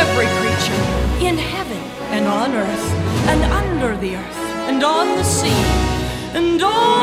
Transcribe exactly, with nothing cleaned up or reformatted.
every creature, in heaven and on earth, and under the earth, and on the sea, and all